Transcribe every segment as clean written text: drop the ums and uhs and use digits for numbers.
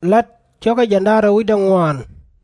lat cho cái jandara wi dangwan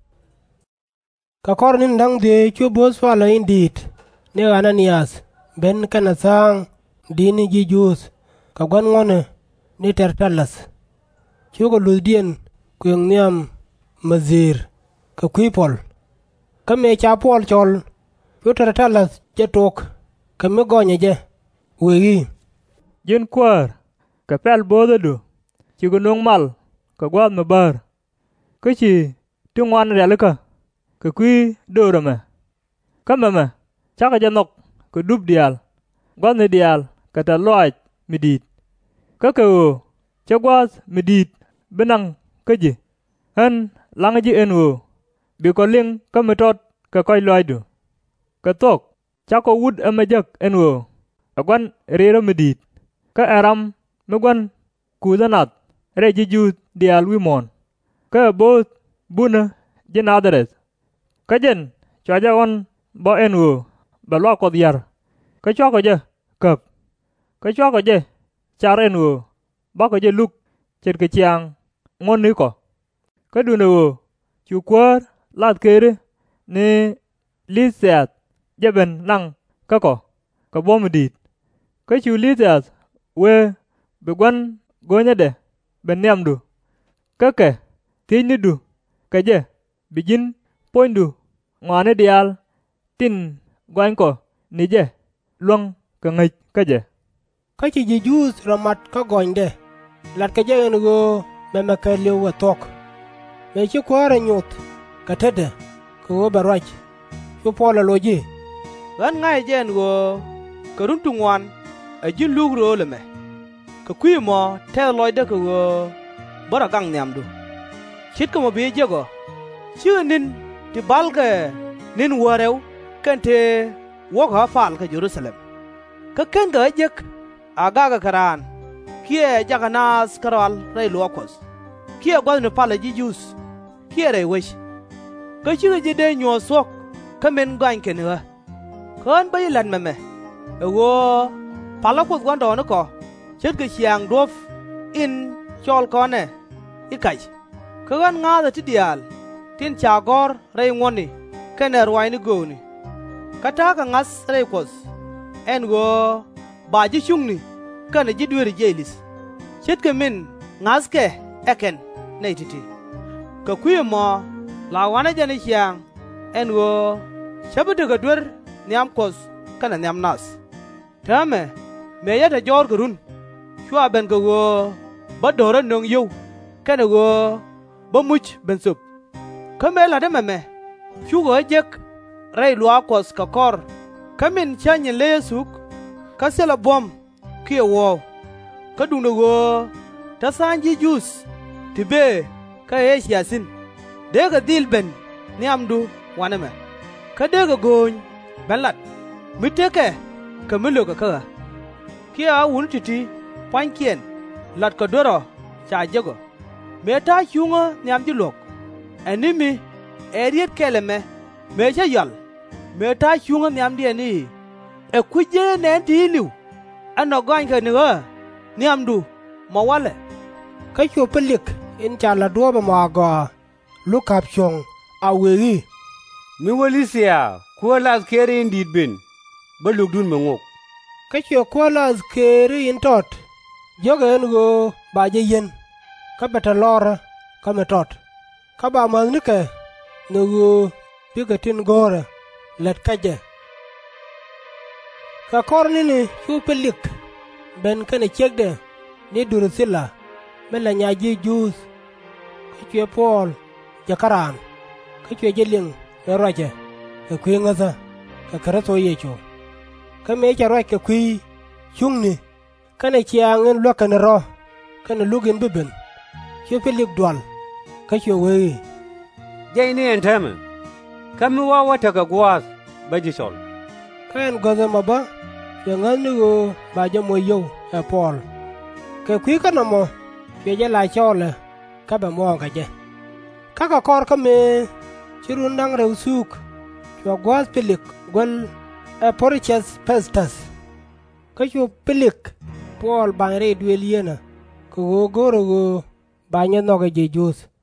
ka kor nin dang de chu bos fala indit ne Ananias ben kana sang dini jijus ka gwan ngone ni Tertullus chu ko ludien kuyeng niam mazir ka kuipol ka me cha pol chol chu Tertullus je tok ka me gonye je wegi jen kwar ka pel bodo du ci gunung mal ka gwad me bar ka ci tu ngwan relka ka kui doro me ka me cha ka janok ka dub dial gwad ne dial ka ta loaj midit ka o cha gwad midit benang ka ji han lang ji en o bi ko ling ka me tot ka koy loaj du ka tok cha ko wud amajak en o agwan rero midit ka aram megwan kuzanat rejiju dial wimon ka both buna jenadres ka jen chaja on bo enwo balwa ko diar ka choko je kap ka choko je char enwo ba ko je luk cher ke chiang ngon ni ko ka dunewo chukwar lat kere ne lisat jeben nang ka ko ka bomdit ka chu lisat we begwan gonya de benyam du kake tini du kaje bijin poindu ngane dial tin gwan ko nije luang ka ngai kaje ka ci jijus ramat ka gonde lat ka je go me ka lewa tok me ci kwara nyut ka tede ko baraj chu pola loji gan ngai jen go karun tungwan a jin lugro le me ka kwi mo te loy de ko bara gang nyam du chit ko mo be jego chu nin ti balga nin warew kante wo ha fal ka Jerusalem ka ken ga jek aga ga karan kie jaganas karal ray lokos kie gwal ne pala ji jus kie ray wish ka chu ji de nyo sok ka men gwan ken ha kon bay lan me wo pala ko gwan do no ko chết cái chiang đốp in chol con này ít cái gan ngã ra thì dial tin cha gor ray ngoni cái này ruai ni go ni kata ka ngas ray kos en go ba ji chung ni cái này ji đuôi jelis chết cái min ngas ke eken nei titi ka kuye mo la wana jani chiang en go chabu de gadur niam kos kana niam nas tame me ya ta jor gurun chua ben go ba dora nong yu kana go ba much ben sup kamela de meme chu go jek ray lua kos ka kor kamin chanye le suk ka sela bom ki wo ka dungo go ta sanji jus tibe ka yasin de ga dil ben ni amdu waname ka de ga gon belat miteke ka milo ka kia wun titi pankien lat ko doro cha jego meta chunga nyam ji lok enimi eriet keleme me cha yal meta chunga nyam die ni e kuje nen ti liu ano gan ka ni nyam du ma wale ka chu pelik in cha la do ba ma go lukap chong awegi mi walisia ko las kere indit bin ba lugdun mangok ka chu ko las kere in tot jogen go ba je yen ka beta lora ka me tot ka ba man ni ke no go pigatin gore let kaje ka korni ni chu pelik ben kane chegde ni durusila mela nyaji jus ka chu pol jakaran ka chu jeling me roje ka kwingaza ka karato yecho ka me cha roje ka kwi chungni kana chiangen lo kana ro kana lugin biben chu pelik dwal ka chu we jay ni entame kami wa wata ka gwas bajisol kan goza maba yangan ni go ba ja mo yo e pol ke kwi kana mo ke ja la chole ka ba mo ka je ka ka kor ka me chirun dang re usuk cho gwas pelik gol e porches pestas ka chu pelik pol bang re dueliena ko go goro go ba nye no ke Jesus